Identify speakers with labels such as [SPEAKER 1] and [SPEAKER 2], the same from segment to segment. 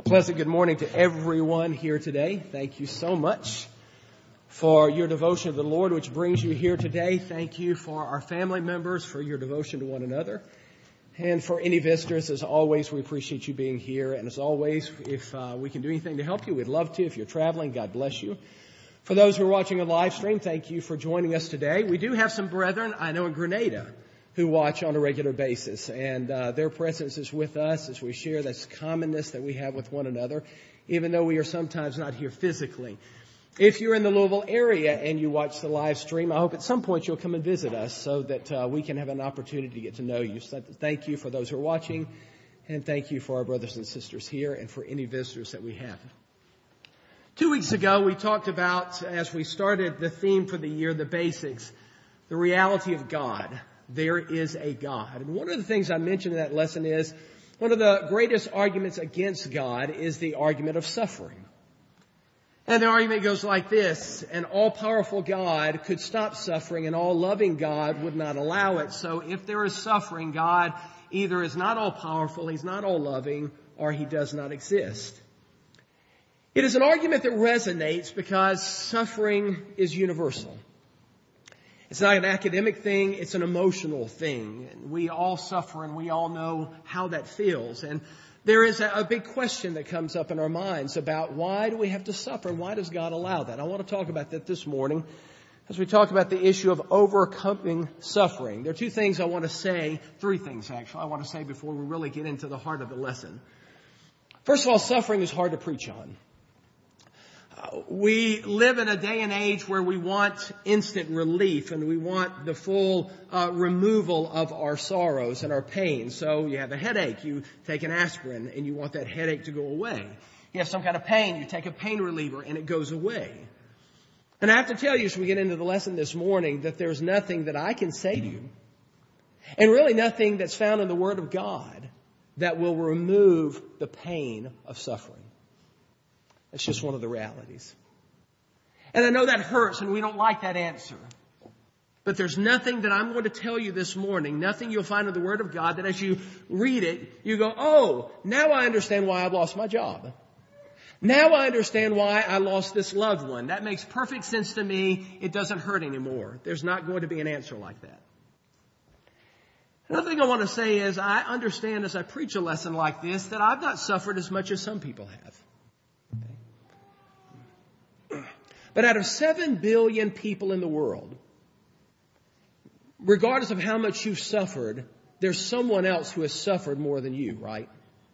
[SPEAKER 1] Pleasant good morning to everyone here today. Thank you so much for your devotion to the Lord, which brings you here today. Thank you for our family members for your devotion to one another. And for any visitors, as always, we appreciate you being here. And as always, if we can do anything to help you, we'd love to. If you're traveling, God bless you. For those who are watching a live stream, thank you for joining us today. We do have some brethren, I know in Grenada, who watch on a regular basis, and their presence is with us as we share this commonness that we have with one another, even though we are sometimes not here physically. If you're in the Louisville area and you watch the live stream, I hope at some point you'll come and visit us so that we can have an opportunity to get to know you. So thank you for those who are watching, and thank you for our brothers and sisters here and for any visitors that we have. 2 weeks ago, we talked about, as we started the theme for the year, the basics, the reality of God. There is a God. And one of the things I mentioned in that lesson is one of the greatest arguments against God is the argument of suffering. And the argument goes like this: an all-powerful God could stop suffering, and all-loving God would not allow it. So if there is suffering, God either is not all-powerful, He's not all-loving, or He does not exist. It is an argument that resonates because suffering is universal. It's not an academic thing, it's an emotional thing. And we all suffer and we all know how that feels. And there is a big question that comes up in our minds about why do we have to suffer and why does God allow that? I want to talk about that this morning as we talk about the issue of overcoming suffering. There are 2 things I want to say, 3 things actually, I want to say before we really get into the heart of the lesson. First of all, suffering is hard to preach on. We live in a day and age where we want instant relief and we want the full removal of our sorrows and our pain. So you have a headache, you take an aspirin and you want that headache to go away. You have some kind of pain, you take a pain reliever and it goes away. And I have to tell you as we get into the lesson this morning that there's nothing that I can say to you, and really nothing that's found in the Word of God, that will remove the pain of suffering. It's just one of the realities. And I know that hurts and we don't like that answer. But there's nothing that I'm going to tell you this morning, nothing you'll find in the Word of God that as you read it, you go, oh, now I understand why I've lost my job. Now I understand why I lost this loved one. That makes perfect sense to me. It doesn't hurt anymore. There's not going to be an answer like that. Another thing I want to say is I understand as I preach a lesson like this that I've not suffered as much as some people have. But out of 7 billion people in the world, regardless of how much you've suffered, there's someone else who has suffered more than you, right?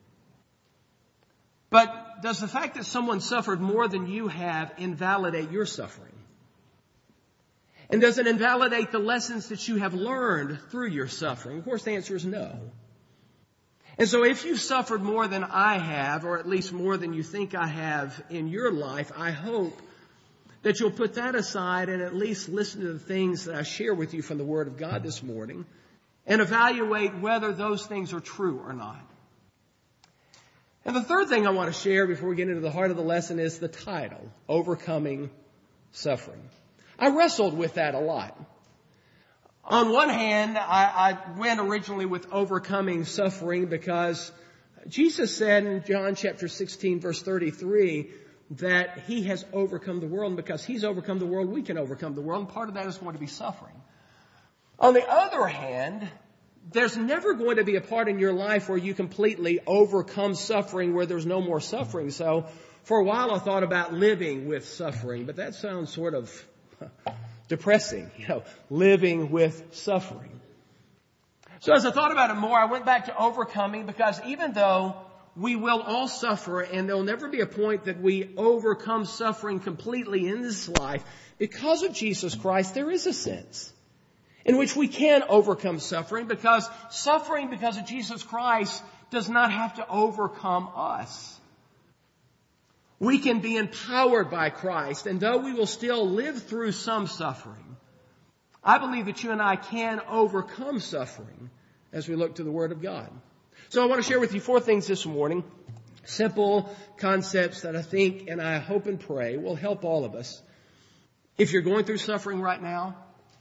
[SPEAKER 1] But does the fact that someone suffered more than you have invalidate your suffering? And does it invalidate the lessons that you have learned through your suffering? Of course, the answer is no. And so if you've suffered more than I have, or at least more than you think I have in your life, I hope that you'll put that aside and at least listen to the things that I share with you from the Word of God this morning and evaluate whether those things are true or not. And the third thing I want to share before we get into the heart of the lesson is the title, Overcoming Suffering. I wrestled with that a lot. On one hand, I went originally with overcoming suffering because Jesus said in John chapter 16, verse 33, that He has overcome the world, and because He's overcome the world, we can overcome the world, and part of that is going to be suffering. On the other hand, there's never going to be a part in your life where you completely overcome suffering, where there's no more suffering. So for a while I thought about living with suffering, but that sounds sort of depressing, living with suffering. So as I thought about it more, I went back to overcoming, because even though we will all suffer, and there'll never be a point that we overcome suffering completely in this life. Because of Jesus Christ, there is a sense in which we can overcome suffering, because suffering because of Jesus Christ does not have to overcome us. We can be empowered by Christ, and though we will still live through some suffering, I believe that you and I can overcome suffering as we look to the Word of God. So I want to share with you 4 things this morning, simple concepts that I think and I hope and pray will help all of us. If you're going through suffering right now,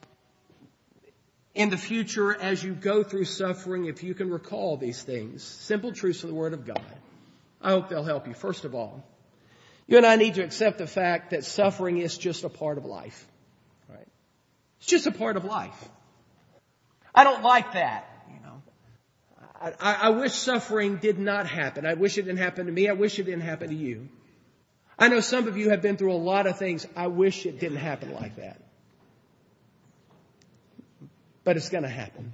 [SPEAKER 1] in the future as you go through suffering, if you can recall these things, simple truths of the Word of God, I hope they'll help you. First of all, you and I need to accept the fact that suffering is just a part of life. Right? It's just a part of life. I don't like that. I wish suffering did not happen. I wish it didn't happen to me. I wish it didn't happen to you. I know some of you have been through a lot of things. I wish it didn't happen like that. But it's going to happen.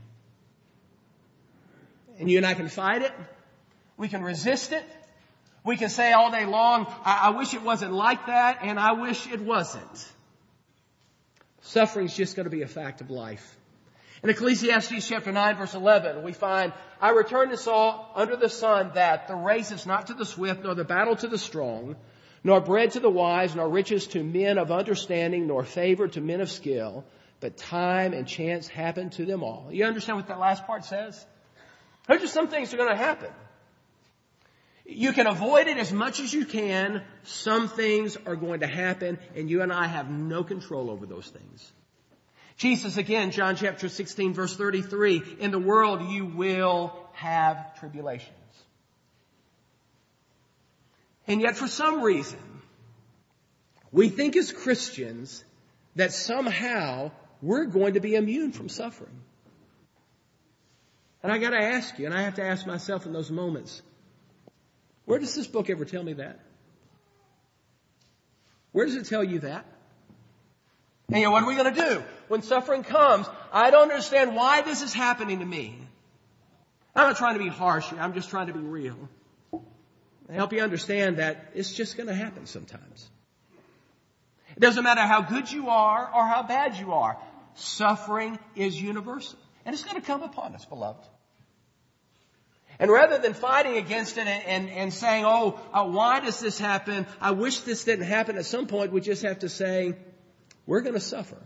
[SPEAKER 1] And you and I can fight it. We can resist it. We can say all day long, I wish it wasn't like that, and I wish it wasn't. Suffering's just going to be a fact of life. In Ecclesiastes chapter 9, verse 11, we find, I return and saw under the sun that the race is not to the swift, nor the battle to the strong, nor bread to the wise, nor riches to men of understanding, nor favor to men of skill, but time and chance happen to them all. You understand what that last part says? There's just some things that are going to happen. You can avoid it as much as you can. Some things are going to happen, and you and I have no control over those things. Jesus again, John chapter 16, verse 33, in the world you will have tribulations. And yet for some reason, we think as Christians that somehow we're going to be immune from suffering. And I got to ask you, and I have to ask myself in those moments, where does this book ever tell me that? Where does it tell you that? And what are we going to do? When suffering comes, I don't understand why this is happening to me. I'm not trying to be harsh here. I'm just trying to be real. I help you understand that it's just going to happen sometimes. It doesn't matter how good you are or how bad you are. Suffering is universal. And it's going to come upon us, beloved. And rather than fighting against it and saying, why does this happen? I wish this didn't happen. At some point, we just have to say, we're going to suffer.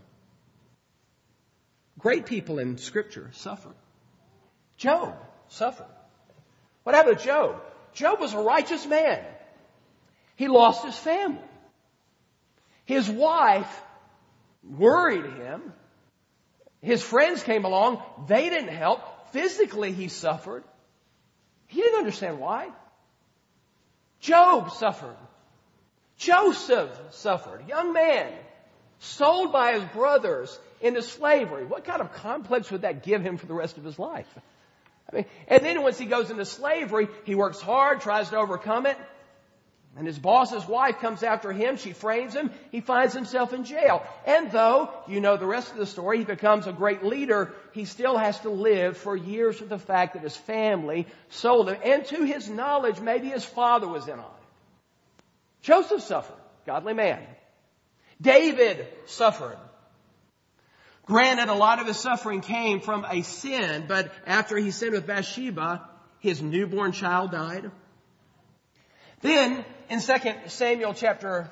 [SPEAKER 1] Great people in Scripture suffered. Job suffered. What happened to Job? Job was a righteous man. He lost his family. His wife worried him. His friends came along. They didn't help. Physically, he suffered. He didn't understand why. Job suffered. Joseph suffered. Young man, sold by his brothers into slavery. What kind of complex would that give him for the rest of his life? And then once he goes into slavery, he works hard, tries to overcome it. And his boss's wife comes after him. She frames him. He finds himself in jail. And though, you know the rest of the story, he becomes a great leader, he still has to live for years with the fact that his family sold him. And to his knowledge, maybe his father was in on it. Joseph suffered. Godly man. David suffered. Granted, a lot of his suffering came from a sin, but after he sinned with Bathsheba, his newborn child died. Then, in 2 Samuel chapter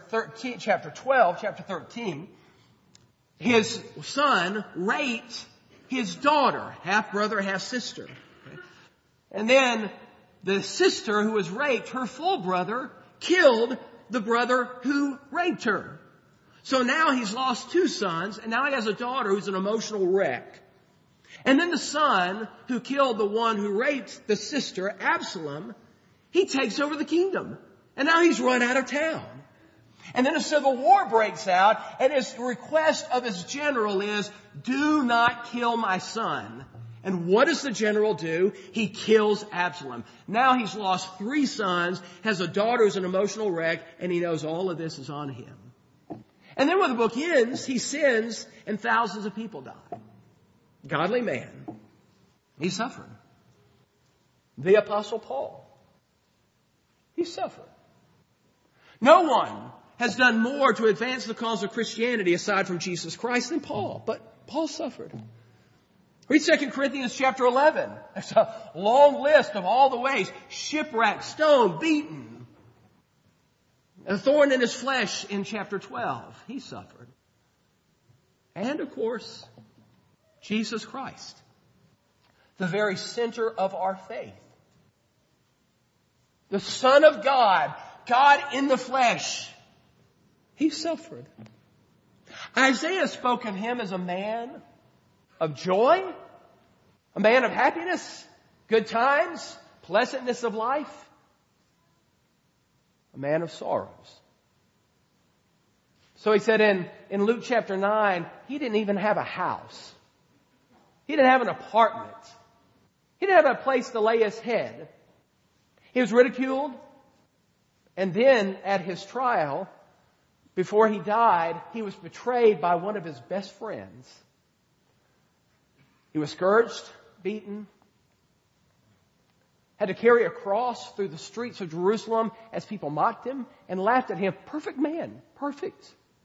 [SPEAKER 1] 13, his son raped his daughter, half brother, half sister. And then the sister who was raped, her full brother, killed the brother who raped her. So now he's lost two sons, and now he has a daughter who's an emotional wreck. And then the son who killed the one who raped the sister, Absalom, he takes over the kingdom. And now he's run out of town. And then a civil war breaks out, and his request of his general is, do not kill my son. And what does the general do? He kills Absalom. Now he's lost three sons, has a daughter who's an emotional wreck, and he knows all of this is on him. And then when the book ends, he sins and thousands of people die. Godly man. He suffered. The Apostle Paul. He suffered. No one has done more to advance the cause of Christianity aside from Jesus Christ than Paul. But Paul suffered. Read 2 Corinthians chapter 11. There's a long list of all the ways. Shipwrecked, stoned, beaten. A thorn in his flesh in chapter 12. He suffered. And of course, Jesus Christ. The very center of our faith. The Son of God. God in the flesh. He suffered. Isaiah spoke of him as a man of joy. A man of happiness. Good times. Pleasantness of life. a man of sorrows. So he said in Luke chapter 9, he didn't even have a house. He didn't have an apartment. He didn't have a place to lay his head. He was ridiculed. And then at his trial, before he died, he was betrayed by one of his best friends. He was scourged, beaten, had to carry a cross through the streets of Jerusalem as people mocked him and laughed at him. Perfect man, perfect.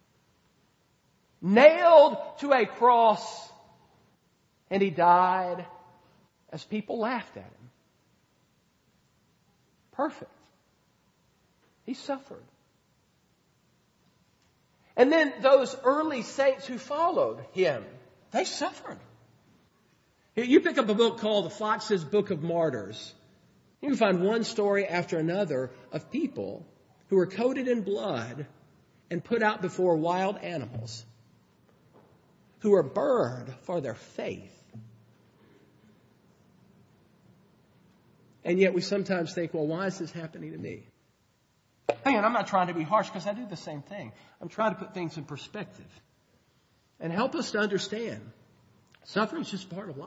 [SPEAKER 1] Nailed to a cross, and he died as people laughed at him. Perfect. He suffered. And then those early saints who followed him, they suffered. You pick up a book called The Fox's Book of Martyrs. You can find one story after another of people who were coated in blood and put out before wild animals, who were burned for their faith. And yet we sometimes think, well, why is this happening to me? And I'm not trying to be harsh because I do the same thing. I'm trying to put things in perspective and help us to understand suffering is just part of life.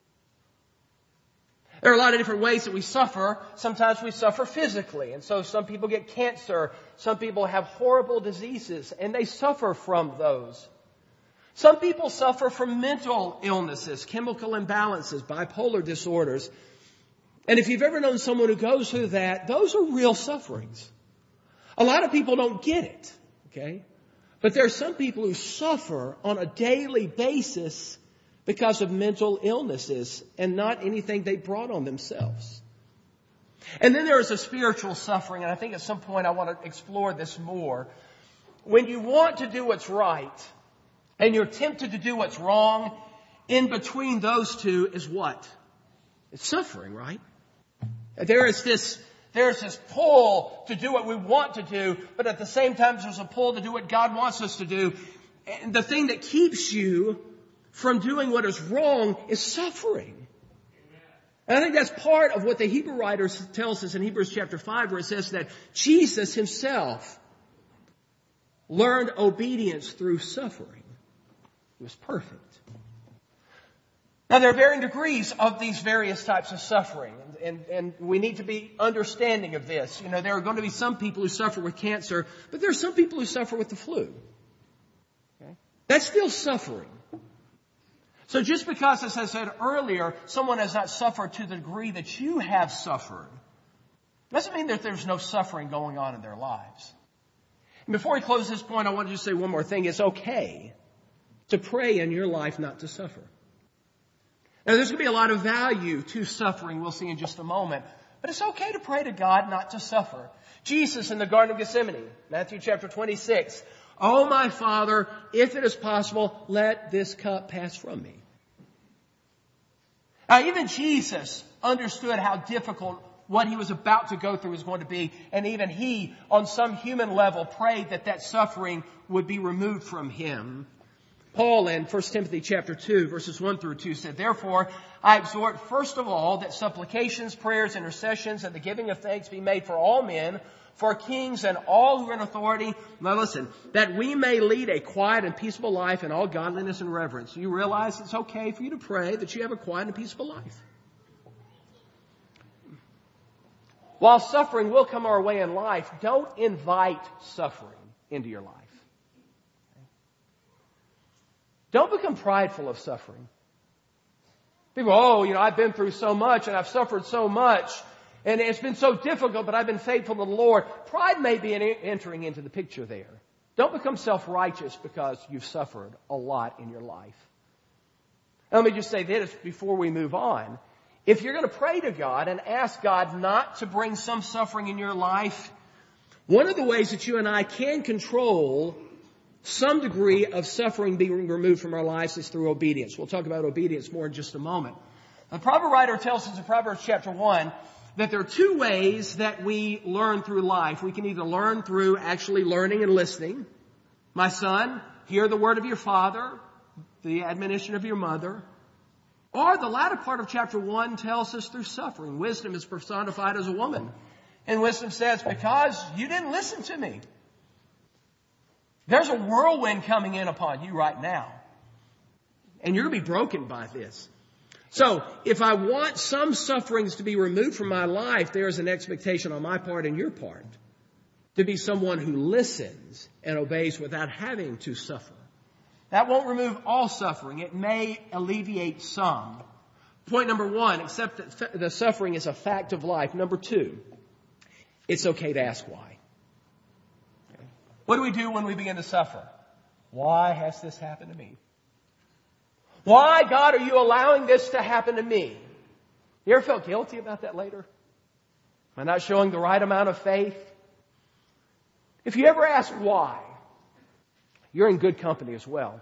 [SPEAKER 1] There are a lot of different ways that we suffer. Sometimes we suffer physically. And so some people get cancer. Some people have horrible diseases and they suffer from those. Some people suffer from mental illnesses, chemical imbalances, bipolar disorders. And if you've ever known someone who goes through that, those are real sufferings. A lot of people don't get it, okay? But there are some people who suffer on a daily basis because of mental illnesses and not anything they brought on themselves. And then there is a spiritual suffering, and I think at some point I want to explore this more. When you want to do what's right and you're tempted to do what's wrong, in between those two is what? It's suffering, right? There's this pull to do what we want to do, but at the same time there's a pull to do what God wants us to do. And the thing that keeps you from doing what is wrong is suffering. And I think that's part of what the Hebrew writer tells us in Hebrews chapter 5, where it says that Jesus himself learned obedience through suffering. He was perfect. Now, there are varying degrees of these various types of suffering, and we need to be understanding of this. You know, there are going to be some people who suffer with cancer, but there are some people who suffer with the flu. Okay? That's still suffering. So just because, as I said earlier, someone has not suffered to the degree that you have suffered, doesn't mean that there's no suffering going on in their lives. And before we close this point, I want to just say one more thing. It's okay to pray in your life not to suffer. Now, there's going to be a lot of value to suffering, we'll see in just a moment. But it's okay to pray to God not to suffer. Jesus in the Garden of Gethsemane, Matthew chapter 26. Oh, my Father, if it is possible, let this cup pass from me. Now, even Jesus understood how difficult what he was about to go through was going to be. And even he, on some human level, prayed that that suffering would be removed from him. Paul in 1 Timothy chapter 2, verses 1 through 2 said, Therefore, I exhort first of all that supplications, prayers, intercessions, and the giving of thanks be made for all men, for kings and all who are in authority. Now listen, that we may lead a quiet and peaceable life in all godliness and reverence. You realize it's okay for you to pray that you have a quiet and peaceable life. While suffering will come our way in life, don't invite suffering into your life. Don't become prideful of suffering. People, I've been through so much and I've suffered so much and it's been so difficult, but I've been faithful to the Lord. Pride may be entering into the picture there. Don't become self-righteous because you've suffered a lot in your life. And let me just say this before we move on. If you're going to pray to God and ask God not to bring some suffering in your life, one of the ways that you and I can control some degree of suffering being removed from our lives is through obedience. We'll talk about obedience more in just a moment. The Proverbs writer tells us in Proverbs chapter 1 that there are two ways that we learn through life. We can either learn through actually learning and listening. My son, hear the word of your father, the admonition of your mother. Or the latter part of chapter 1 tells us through suffering. Wisdom is personified as a woman. And wisdom says, because you didn't listen to me. There's a whirlwind coming in upon you right now. And you're going to be broken by this. So, if I want some sufferings to be removed from my life, there is an expectation on my part and your part to be someone who listens and obeys without having to suffer. That won't remove all suffering. It may alleviate some. Point number one, accept that the suffering is a fact of life. Number two, it's okay to ask why. What do we do when we begin to suffer? Why has this happened to me? Why, God, are you allowing this to happen to me? You ever felt guilty about that later? Am I not showing the right amount of faith? If you ever ask why, you're in good company as well.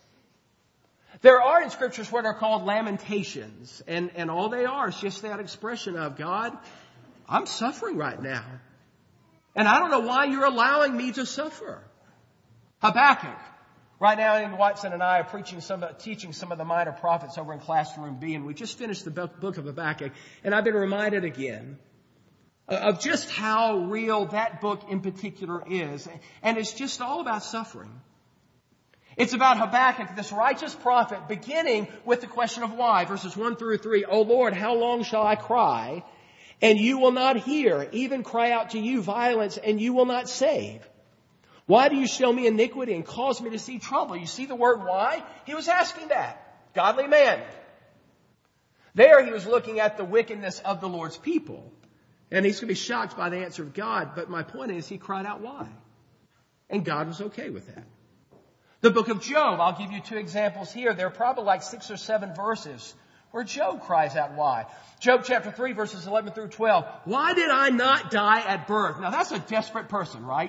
[SPEAKER 1] There are in scriptures what are called lamentations. And all they are is just that expression of, God, I'm suffering right now. And I don't know why you're allowing me to suffer. Habakkuk. Right now, Ian Watson and I are teaching some of the minor prophets over in Classroom B. And we just finished the book of Habakkuk. And I've been reminded again of just how real that book in particular is. And it's just all about suffering. It's about Habakkuk, this righteous prophet, beginning with the question of why. Verses 1 through 3. O Lord, how long shall I cry, and you will not hear? Even cry out to you violence, and you will not save. Why do you show me iniquity and cause me to see trouble? You see the word why? He was asking that. Godly man. There he was looking at the wickedness of the Lord's people. And he's going to be shocked by the answer of God. But my point is, he cried out why. And God was okay with that. The book of Job, I'll give you two examples here. There are probably like 6 or 7 verses where Job cries out why. Job chapter 3 verses 11 through 12. Why did I not die at birth? Now that's a desperate person, right?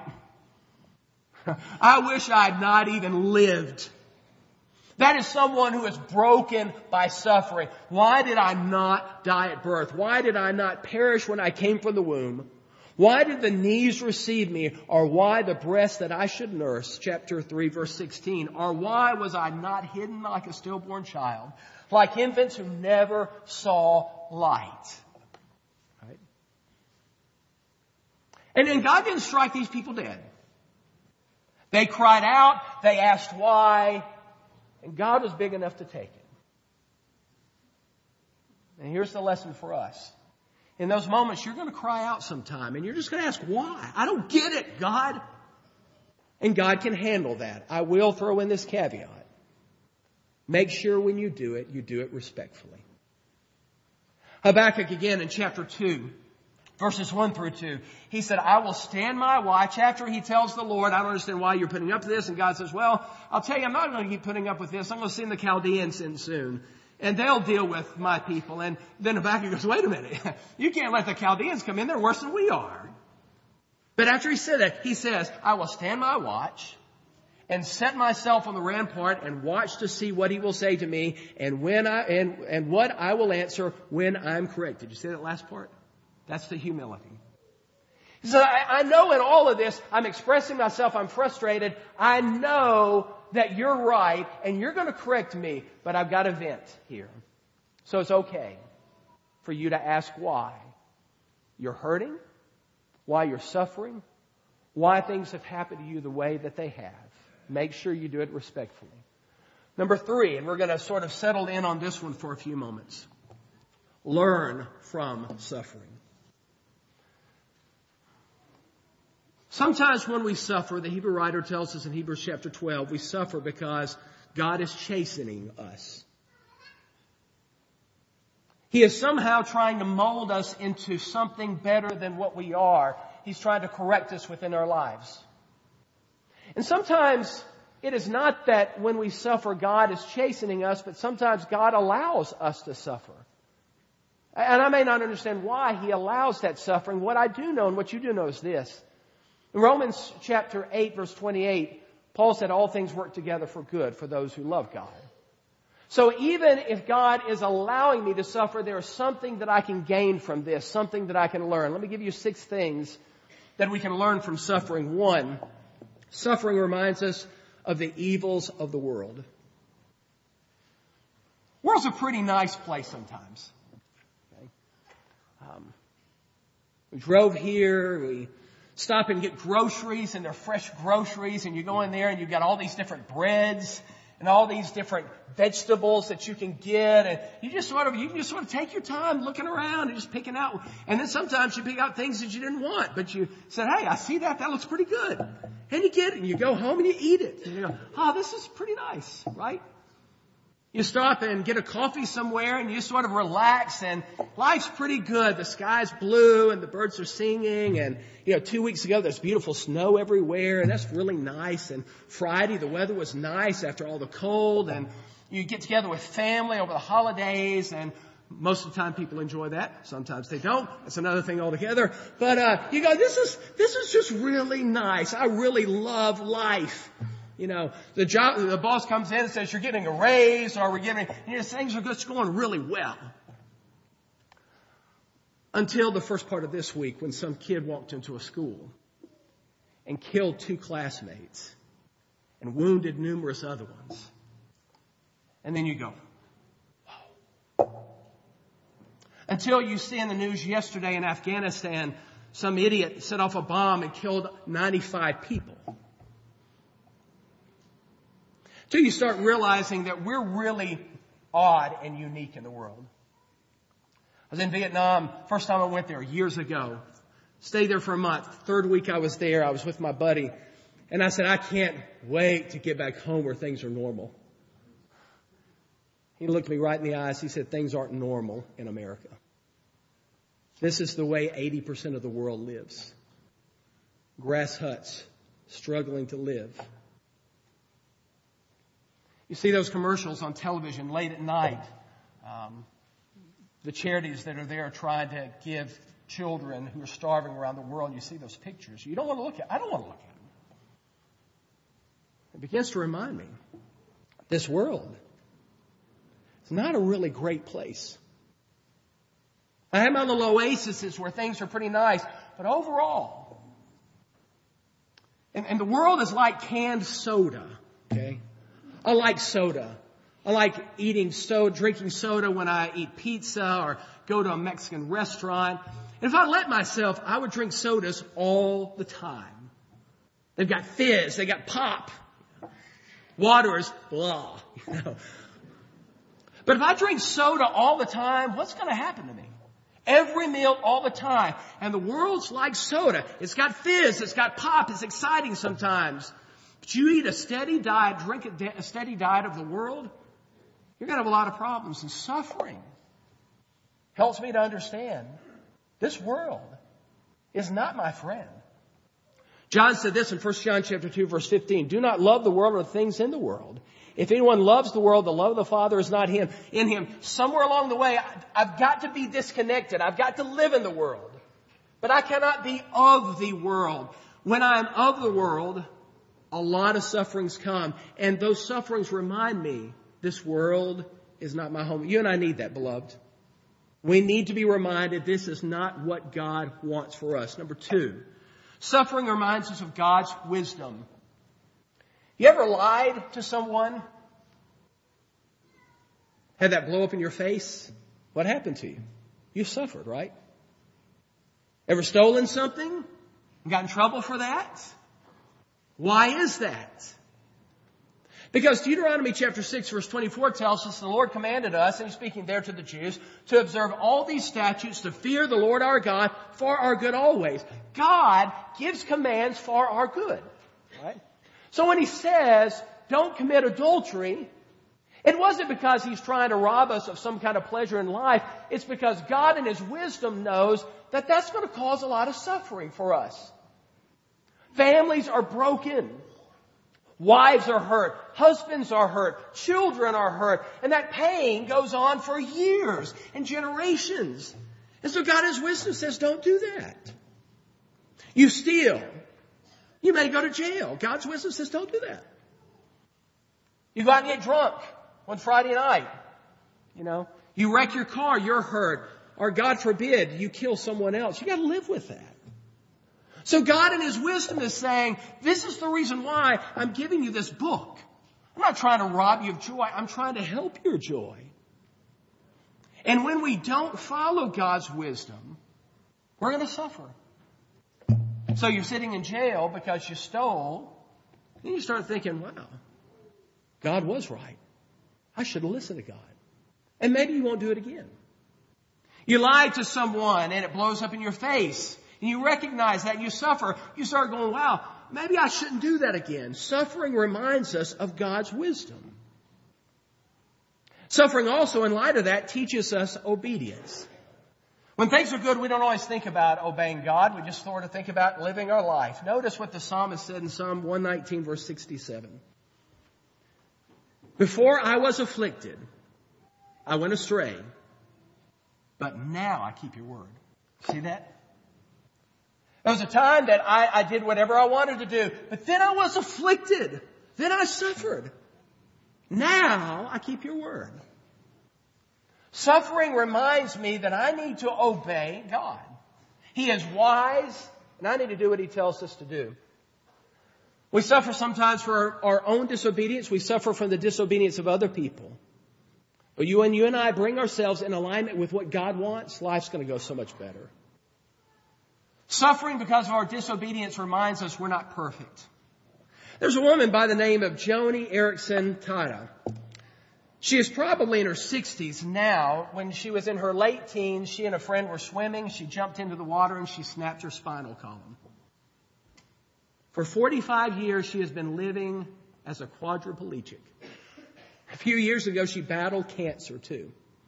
[SPEAKER 1] I wish I had not even lived. That is someone who is broken by suffering. Why did I not die at birth? Why did I not perish when I came from the womb? Why did the knees receive me? Or why the breast that I should nurse? Chapter 3 verse 16. Or why was I not hidden like a stillborn child? Like infants who never saw light. Right? And God didn't strike these people dead. They cried out. They asked why. And God was big enough to take it. And here's the lesson for us. In those moments, you're going to cry out sometime. And you're just going to ask why. I don't get it, God. And God can handle that. I will throw in this caveat. Make sure when you do it respectfully. Habakkuk again in chapter 2. Verses 1 through 2. He said, I will stand my watch. After he tells the Lord, I don't understand why you're putting up with this. And God says, well, I'll tell you, I'm not going to keep putting up with this. I'm going to send the Chaldeans in soon. And they'll deal with my people. And then Habakkuk goes, wait a minute. You can't let the Chaldeans come in. They're worse than we are. But after he said that, he says, I will stand my watch and set myself on the rampart and watch to see what he will say to me and what I will answer when I'm corrected. Did you see that last part? That's the humility. He said, I know in all of this, I'm expressing myself, I'm frustrated. I know that you're right and you're going to correct me, but I've got a vent here. So it's okay for you to ask why you're hurting, why you're suffering, why things have happened to you the way that they have. Make sure you do it respectfully. Number 3, and we're going to sort of settle in on this one for a few moments. Learn from suffering. Sometimes when we suffer, the Hebrew writer tells us in Hebrews chapter 12, we suffer because God is chastening us. He is somehow trying to mold us into something better than what we are. He's trying to correct us within our lives. And sometimes it is not that when we suffer, God is chastening us, but sometimes God allows us to suffer. And I may not understand why He allows that suffering. What I do know and what you do know is this. In Romans chapter 8, verse 28, Paul said all things work together for good for those who love God. So even if God is allowing me to suffer, there is something that I can gain from this, something that I can learn. Let me give you 6 things that we can learn from suffering. 1, suffering reminds us of the evils of the world. The world's a pretty nice place sometimes. Okay? We drove here, we stop and get groceries, and they're fresh groceries, and you go in there and you've got all these different breads and all these different vegetables that you can get, and you can just sort of take your time looking around and just picking out. And then sometimes you pick out things that you didn't want, but you said, hey, I see that looks pretty good. And you get it, and you go home and you eat it. And you go, oh, this is pretty nice, right? You stop and get a coffee somewhere and you sort of relax, and life's pretty good. The sky's blue and the birds are singing, and 2 weeks ago there's beautiful snow everywhere, and that's really nice. And Friday the weather was nice after all the cold, and you get together with family over the holidays, and most of the time people enjoy that. Sometimes they don't. That's another thing altogether. But you go, this is just really nice. I really love life. The boss comes in and says, you're getting a raise, or things are just going really well. Until the first part of this week, when some kid walked into a school and killed 2 classmates and wounded numerous other ones. And then you go, whoa. Until you see in the news yesterday in Afghanistan, some idiot set off a bomb and killed 95 people. Till you start realizing that we're really odd and unique in the world. I was in Vietnam, first time I went there years ago. Stayed there for a month. 3rd week I was there, I was with my buddy. And I said, I can't wait to get back home where things are normal. He looked me right in the eyes. He said, things aren't normal in America. This is the way 80% of the world lives. Grass huts, struggling to live. You see those commercials on television late at night. The charities that are there trying to give children who are starving around the world. You see those pictures. You don't want to look at. I don't want to look at them. It begins to remind me, this world is not a really great place. I have my little oases where things are pretty nice, but overall, and the world is like canned soda. Okay. I like soda. I like drinking soda when I eat pizza or go to a Mexican restaurant. And if I let myself, I would drink sodas all the time. They've got fizz, they got pop. Water is blah, But if I drink soda all the time, what's going to happen to me? Every meal, all the time. And the world's like soda. It's got fizz, it's got pop, it's exciting sometimes. But you eat a steady diet, drink a steady diet of the world, you're going to have a lot of problems and suffering. Helps me to understand this world is not my friend. John said this in 1 John chapter 2, verse 15. Do not love the world or the things in the world. If anyone loves the world, the love of the Father is not in him. Somewhere along the way, I've got to be disconnected. I've got to live in the world. But I cannot be of the world. When I'm of the world, a lot of sufferings come. And those sufferings remind me, this world is not my home. You and I need that, beloved. We need to be reminded this is not what God wants for us. Number 2, suffering reminds us of God's wisdom. You ever lied to someone? Had that blow up in your face? What happened to you? You suffered, right? Ever stolen something and got in trouble for that? Why is that? Because Deuteronomy chapter 6 verse 24 tells us the Lord commanded us, and he's speaking there to the Jews, to observe all these statutes, to fear the Lord our God for our good always. God gives commands for our good. Right? So when he says, don't commit adultery, it wasn't because he's trying to rob us of some kind of pleasure in life. It's because God in his wisdom knows that that's going to cause a lot of suffering for us. Families are broken. Wives are hurt. Husbands are hurt. Children are hurt. And that pain goes on for years and generations. And so God in his wisdom says, don't do that. You steal. You may go to jail. God's wisdom says, don't do that. You go out and get drunk on Friday night. You wreck your car, you're hurt. Or God forbid, you kill someone else. You got to live with that. So God in his wisdom is saying, this is the reason why I'm giving you this book. I'm not trying to rob you of joy. I'm trying to help your joy. And when we don't follow God's wisdom, We're going to suffer. So you're sitting in jail because you stole. Then you start thinking, wow, God was right. I should have listened to God. And maybe you won't do it again. You lied to someone and it blows up in your face. And you recognize that and you suffer. You start going, wow, maybe I shouldn't do that again. Suffering reminds us of God's wisdom. Suffering also, in light of that, teaches us obedience. When things are good, we don't always think about obeying God. We just sort of think about living our life. Notice what the psalmist said in Psalm 119, verse 67. Before I was afflicted, I went astray, but now I keep your word. See that? There was a time that I did whatever I wanted to do, but then I was afflicted. Then I suffered. Now I keep your word. Suffering reminds me that I need to obey God. He is wise, and I need to do what He tells us to do. We suffer sometimes for our own disobedience. We suffer from the disobedience of other people. But you and I bring ourselves in alignment with what God wants, life's going to go so much better. Suffering because of our disobedience reminds us we're not perfect. There's a woman by the name of Joni Eareckson Tada. She is probably in her 60s now. When she was in her late teens, she and a friend were swimming. She jumped into the water and she snapped her spinal column. For 45 years, she has been living as a quadriplegic. A few years ago, she battled cancer too.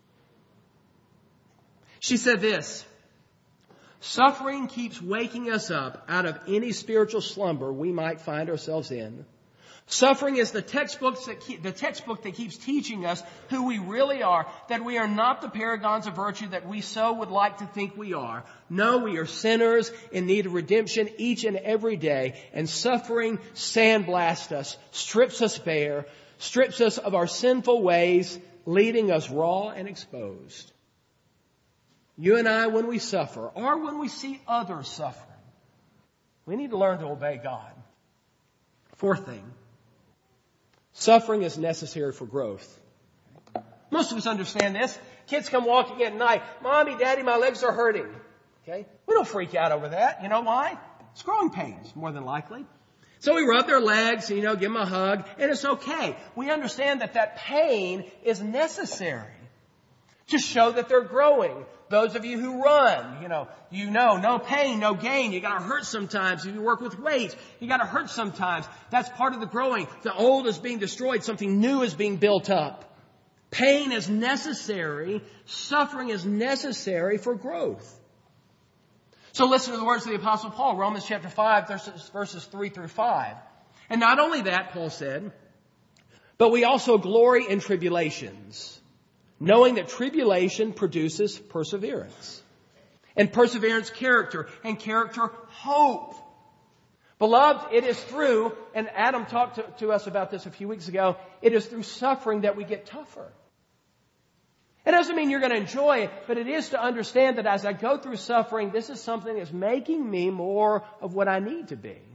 [SPEAKER 1] She said this, suffering keeps waking us up out of any spiritual slumber we might find ourselves in. Suffering is the textbook that keeps teaching us who we really are, that we are not the paragons of virtue that we so would like to think we are. No, we are sinners in need of redemption each and every day, and suffering sandblasts us, strips us bare, strips us of our sinful ways, leaving us raw and exposed. You and I, when we suffer, or when we see others suffering, we need to learn to obey God. Fourth thing, suffering is necessary for growth. Most of us understand this. Kids come walking in at night. Mommy, Daddy, my legs are hurting. Okay? We don't freak out over that. You know why? It's growing pains, more than likely. So we rub their legs, give them a hug, and it's okay. We understand that pain is necessary to show that they're growing. Those of you who run, you know, no pain, no gain. You gotta hurt sometimes. If you work with weights, you gotta hurt sometimes. That's part of the growing. The old is being destroyed. Something new is being built up. Pain is necessary. Suffering is necessary for growth. So listen to the words of the Apostle Paul, Romans chapter 5, verses 3 through 5. And not only that, Paul said, but we also glory in tribulations, knowing that tribulation produces perseverance. And perseverance, character. And character, hope. Beloved, it is through, and Adam talked to us about this a few weeks ago, it is through suffering that we get tougher. It doesn't mean you're going to enjoy it, but it is to understand that as I go through suffering, this is something that's making me more of what I need to be.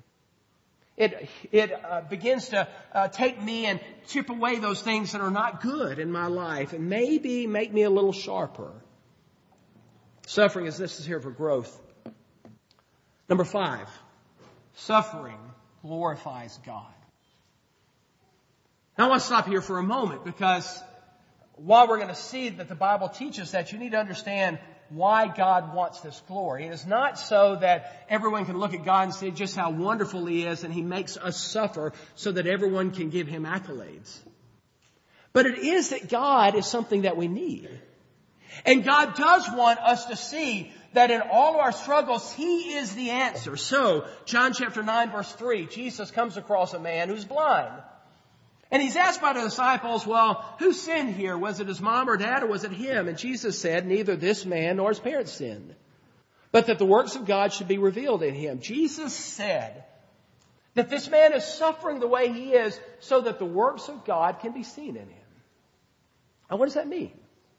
[SPEAKER 1] It begins to take me and chip away those things that are not good in my life and maybe make me a little sharper. Suffering is necessary for growth. Number 5, suffering glorifies God. Now I want to stop here for a moment because while we're going to see that the Bible teaches that, you need to understand why God wants this glory. It is not so that everyone can look at God and see just how wonderful He is and He makes us suffer so that everyone can give Him accolades. But it is that God is something that we need. And God does want us to see that in all of our struggles, He is the answer. So, John chapter 9 verse 3, Jesus comes across a man who's blind. And He's asked by the disciples, well, who sinned here? Was it his mom or dad or was it him? And Jesus said, neither this man nor his parents sinned, but that the works of God should be revealed in him. Jesus said that this man is suffering the way he is so that the works of God can be seen in him. Now, what does that mean?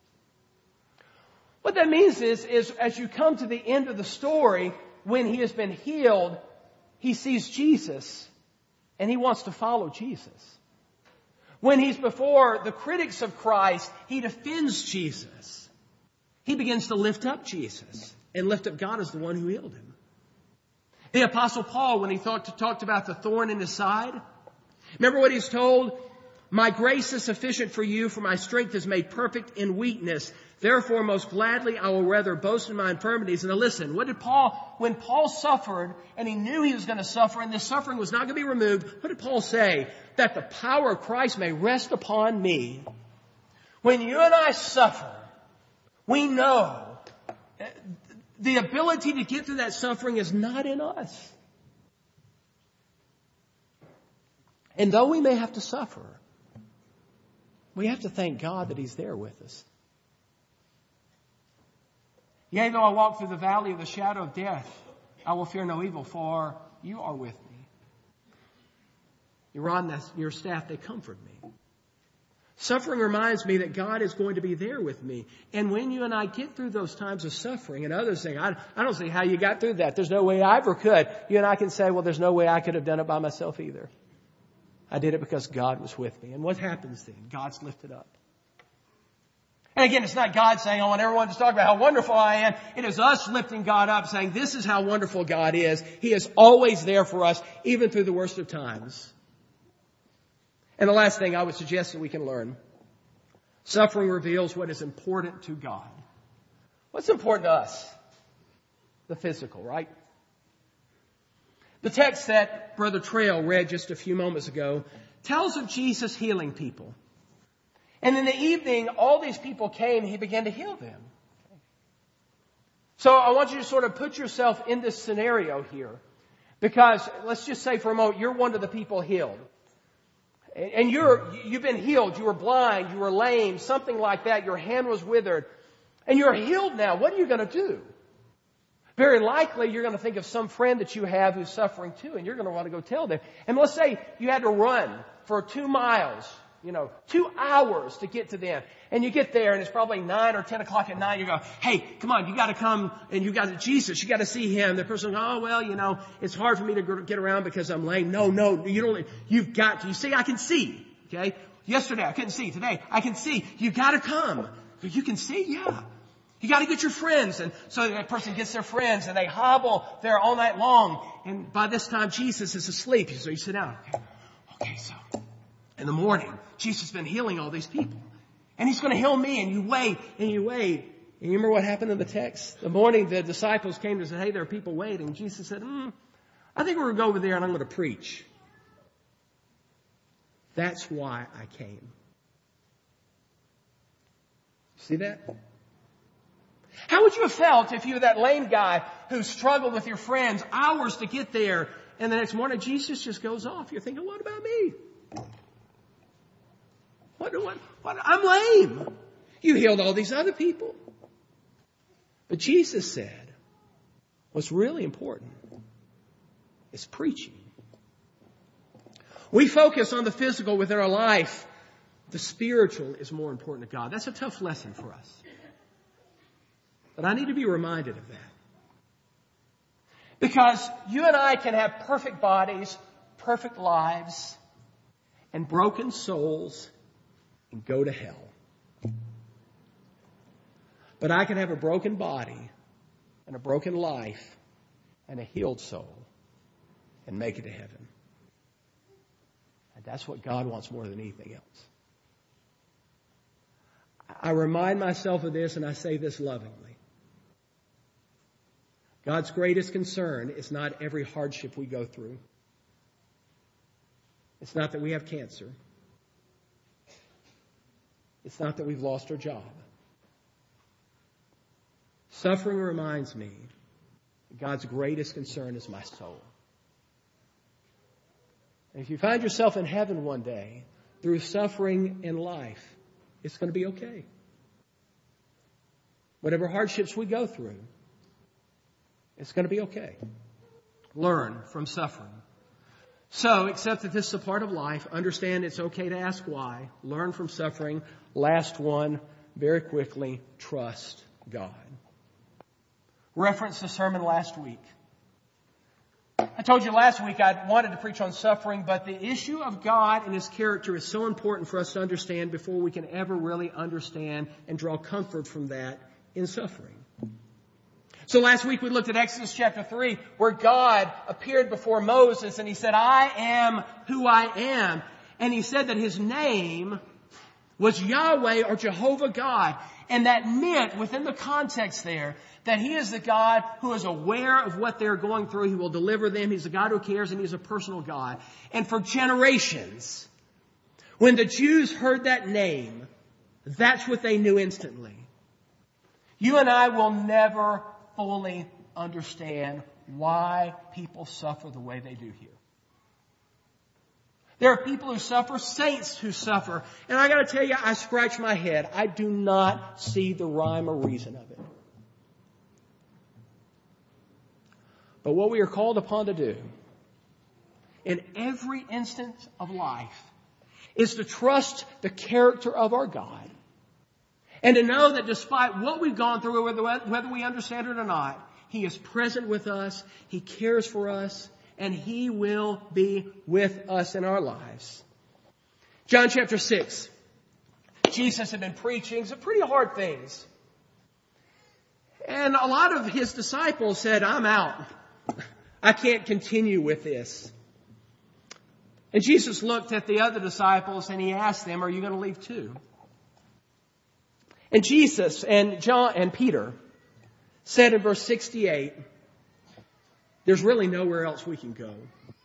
[SPEAKER 1] What that means is as you come to the end of the story, when he has been healed, he sees Jesus and he wants to follow Jesus. When he's before the critics of Christ, he defends Jesus. He begins to lift up Jesus. and lift up God as the one who healed him. The Apostle Paul, when he talked about the thorn in his side, remember what he's told? My grace is sufficient for you, for my strength is made perfect in weakness. Therefore, most gladly, I will rather boast in my infirmities. And now listen, when Paul suffered, and he knew he was going to suffer, and this suffering was not going to be removed, what did Paul say? That the power of Christ may rest upon me. When you and I suffer, we know the ability to get through that suffering is not in us. And though we may have to suffer, we have to thank God that He's there with us. Yea, though I walk through the valley of the shadow of death, I will fear no evil, for you are with me. Your rod and your staff, they comfort me. Suffering reminds me that God is going to be there with me. And when you and I get through those times of suffering, and others say, I don't see how you got through that. There's no way I ever could. You and I can say, well, there's no way I could have done it by myself either. I did it because God was with me. And what happens then? God's lifted up. And again, it's not God saying, I want everyone to talk about how wonderful I am. It is us lifting God up, saying, this is how wonderful God is. He is always there for us, even through the worst of times. And the last thing I would suggest that we can learn, suffering reveals what is important to God. What's important to us? The physical, right? The text that Brother Trail read just a few moments ago tells of Jesus healing people. And in the evening, all these people came, He began to heal them. So I want you to sort of put yourself in this scenario here. Because let's just say for a moment, you're one of the people healed. And you've been healed. You were blind. You were lame. Something like that. Your hand was withered. And you're healed now. What are you going to do? Very likely you're going to think of some friend that you have who's suffering too. And you're going to want to go tell them. And let's say you had to run for 2 miles. 2 hours to get to them. And you get there and it's probably 9 or 10 o'clock at night. You go, hey, come on, you got to come and you got Jesus. You got to see Him. The person goes, oh, well, it's hard for me to get around because I'm lame. No, you don't. You've got to. You see, I can see. Okay. Yesterday I couldn't see. Today I can see. You got to come. You can see? Yeah. You got to get your friends. And so that person gets their friends and they hobble there all night long. And by this time Jesus is asleep. So you sit down. Okay, so in the morning, Jesus has been healing all these people. And He's going to heal me. And you wait, and you wait. And you remember what happened in the text? The morning the disciples came and said, hey, there are people waiting. Jesus said, I think we're going to go over there and I'm going to preach. That's why I came. See that? How would you have felt if you were that lame guy who struggled with your friends hours to get there, and the next morning Jesus just goes off? You're thinking, what about me? What? I'm lame. You healed all these other people. But Jesus said, what's really important is preaching. We focus on the physical within our life. The spiritual is more important to God. That's a tough lesson for us. But I need to be reminded of that. Because you and I can have perfect bodies, perfect lives, and broken souls, and go to hell. But I can have a broken body and a broken life and a healed soul and make it to heaven. And that's what God wants more than anything else. I remind myself of this and I say this lovingly. God's greatest concern is not every hardship we go through. It's not that we have cancer. It's not that we've lost our job. Suffering reminds me that God's greatest concern is my soul. And if you find yourself in heaven one day through suffering in life, it's going to be okay. Whatever hardships we go through, it's going to be okay. Learn from suffering. So, accept that this is a part of life. Understand it's okay to ask why. Learn from suffering. Last one, very quickly, trust God. Reference the sermon last week. I told you last week I wanted to preach on suffering, but the issue of God and His character is so important for us to understand before we can ever really understand and draw comfort from that in suffering. So last week we looked at Exodus chapter 3, where God appeared before Moses and he said, I am who I am. And he said that his name was Yahweh or Jehovah God. And that meant, within the context there, that he is the God who is aware of what they're going through. He will deliver them. He's a God who cares, and he's a personal God. And for generations, when the Jews heard that name, that's what they knew instantly. You and I will never fully understand why people suffer the way they do here. There are people who suffer, saints who suffer. And I got to tell you, I scratch my head. I do not see the rhyme or reason of it. But what we are called upon to do in every instance of life is to trust the character of our God. And to know that despite what we've gone through, whether we understand it or not, He is present with us, He cares for us, and He will be with us in our lives. John chapter 6. Jesus had been preaching some pretty hard things. And a lot of His disciples said, I'm out. I can't continue with this. And Jesus looked at the other disciples and He asked them, are you going to leave too? And Jesus and John and Peter said in verse 68, there's really nowhere else we can go.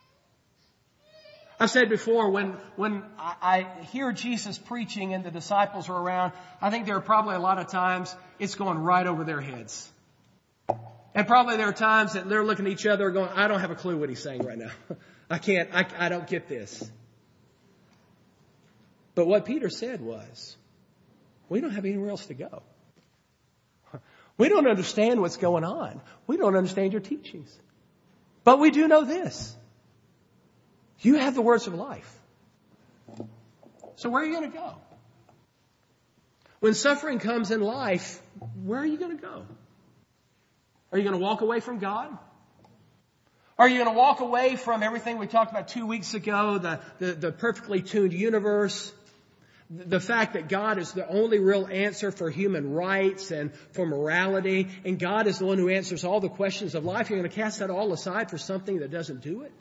[SPEAKER 1] I've said before, when I hear Jesus preaching and the disciples are around, I think there are probably a lot of times it's going right over their heads. And probably there are times that they're looking at each other going, I don't have a clue what He's saying right now. I don't get this. But what Peter said was, we don't have anywhere else to go. We don't understand what's going on. We don't understand your teachings. But we do know this. You have the words of life. So where are you going to go? When suffering comes in life, where are you going to go? Are you going to walk away from God? Are you going to walk away from everything we talked about 2 weeks ago, the perfectly tuned universe? The fact that God is the only real answer for human rights and for morality, and God is the one who answers all the questions of life. You're going to cast that all aside for something that doesn't do it?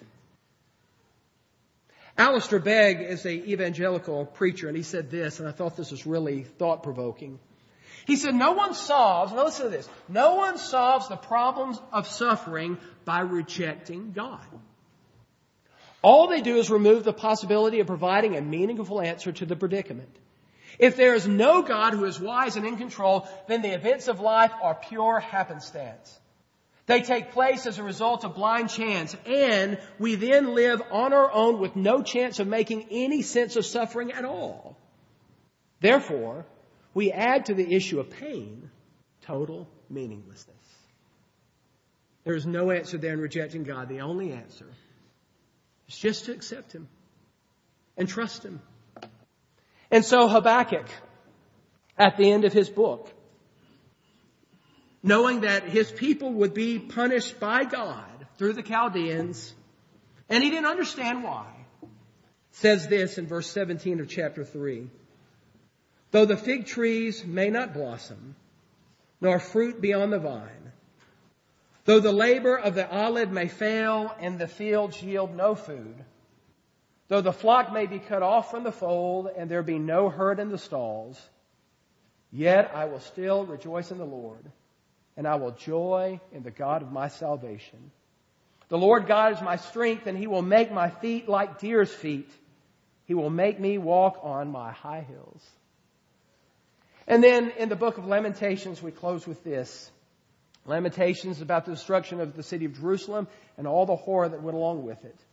[SPEAKER 1] Alistair Begg is an evangelical preacher, and he said this, and I thought this was really thought-provoking. He said, now listen to this, no one solves the problems of suffering by rejecting God. All they do is remove the possibility of providing a meaningful answer to the predicament. If there is no God who is wise and in control, then the events of life are pure happenstance. They take place as a result of blind chance, and we then live on our own with no chance of making any sense of suffering at all. Therefore, we add to the issue of pain total meaninglessness. There is no answer there in rejecting God. The only answer is just to accept Him and trust Him. And so Habakkuk, at the end of his book, knowing that his people would be punished by God through the Chaldeans, and he didn't understand why, says this in verse 17 of chapter 3. Though the fig trees may not blossom, nor fruit be on the vine, though the labor of the olive may fail and the fields yield no food, though the flock may be cut off from the fold and there be no herd in the stalls, yet I will still rejoice in the Lord, and I will joy in the God of my salvation. The Lord God is my strength, and He will make my feet like deer's feet. He will make me walk on my high hills. And then in the book of Lamentations, we close with this. Lamentations about the destruction of the city of Jerusalem and all the horror that went along with it.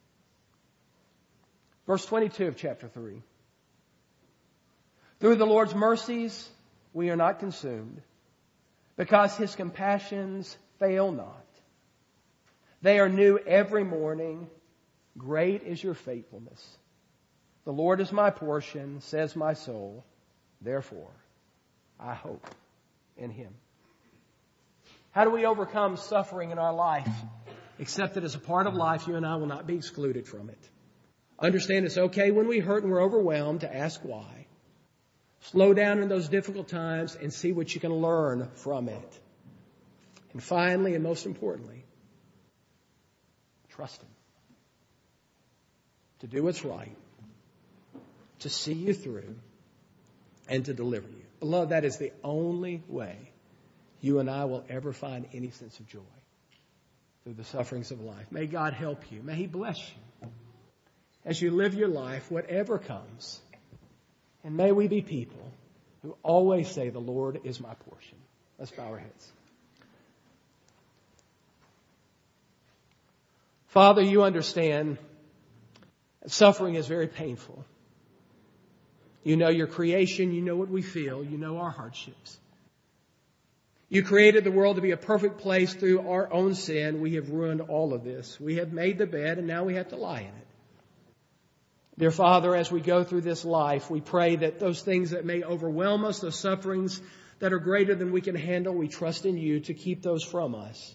[SPEAKER 1] Verse 22 of chapter 3. Through the Lord's mercies we are not consumed, because His compassions fail not. They are new every morning. Great is your faithfulness. The Lord is my portion, says my soul. Therefore, I hope in Him. How do we overcome suffering in our life? Except that as a part of life, you and I will not be excluded from it. Understand it's okay when we hurt and we're overwhelmed to ask why. Slow down in those difficult times and see what you can learn from it. And finally, and most importantly, trust Him. To do what's right. To see you through. And to deliver you. Beloved, that is the only way you and I will ever find any sense of joy. Through the sufferings of life. May God help you. May He bless you. As you live your life, whatever comes. And may we be people who always say, the Lord is my portion. Let's bow our heads. Father, you understand that suffering is very painful. You know your creation. You know what we feel. You know our hardships. You created the world to be a perfect place through our own sin. We have ruined all of this. We have made the bed and now we have to lie in it. Dear Father, as we go through this life, we pray that those things that may overwhelm us, those sufferings that are greater than we can handle, we trust in you to keep those from us.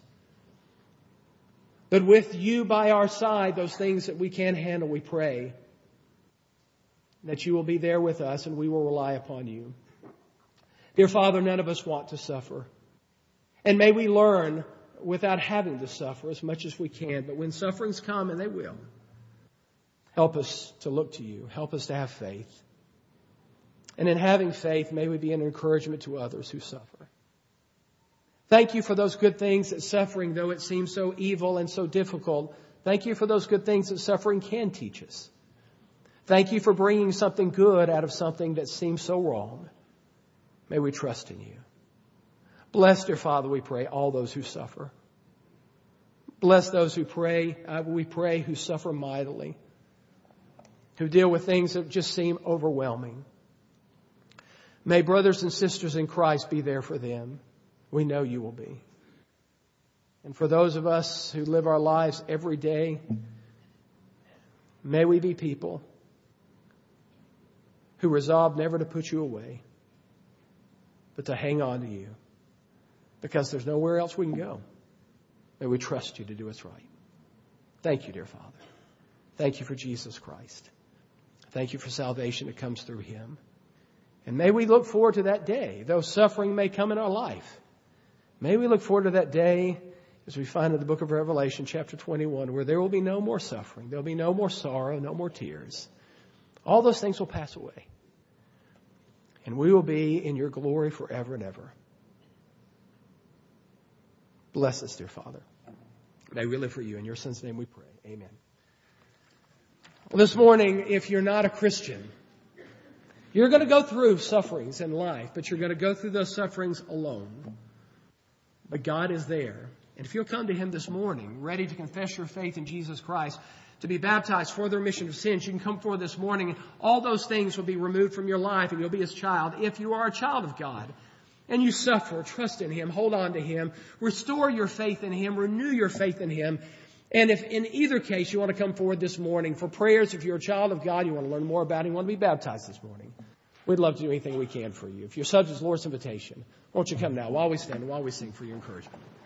[SPEAKER 1] But with you by our side, those things that we can't handle, we pray that you will be there with us and we will rely upon you. Dear Father, none of us want to suffer. And may we learn without having to suffer as much as we can. But when sufferings come, and they will, help us to look to you. Help us to have faith. And in having faith, may we be an encouragement to others who suffer. Thank you for those good things that suffering, though it seems so evil and so difficult, thank you for those good things that suffering can teach us. Thank you for bringing something good out of something that seems so wrong. May we trust in you. Bless, dear Father, we pray, all those who suffer. Bless those who pray, we pray, who suffer mightily, who deal with things that just seem overwhelming. May brothers and sisters in Christ be there for them. We know you will be. And for those of us who live our lives every day, may we be people who resolve never to put you away, but to hang on to you. Because there's nowhere else we can go. May we trust you to do what's right. Thank you, dear Father. Thank you for Jesus Christ. Thank you for salvation that comes through Him. And may we look forward to that day, though suffering may come in our life. May we look forward to that day, as we find in the book of Revelation, chapter 21, where there will be no more suffering. There will be no more sorrow, no more tears. All those things will pass away. And we will be in your glory forever and ever. Bless us, dear Father. May we live for you. In your Son's name we pray. Amen. Well, this morning, if you're not a Christian, you're going to go through sufferings in life, but you're going to go through those sufferings alone. But God is there. And if you'll come to Him this morning, ready to confess your faith in Jesus Christ, to be baptized for the remission of sins, you can come forward this morning and all those things will be removed from your life and you'll be His child. If you are a child of God and you suffer, trust in Him, hold on to Him, restore your faith in Him, renew your faith in Him. And if in either case you want to come forward this morning for prayers, if you're a child of God, you want to learn more about Him, you want to be baptized this morning, we'd love to do anything we can for you. If you're subject to the Lord's invitation, won't you come now while we stand and while we sing for your encouragement.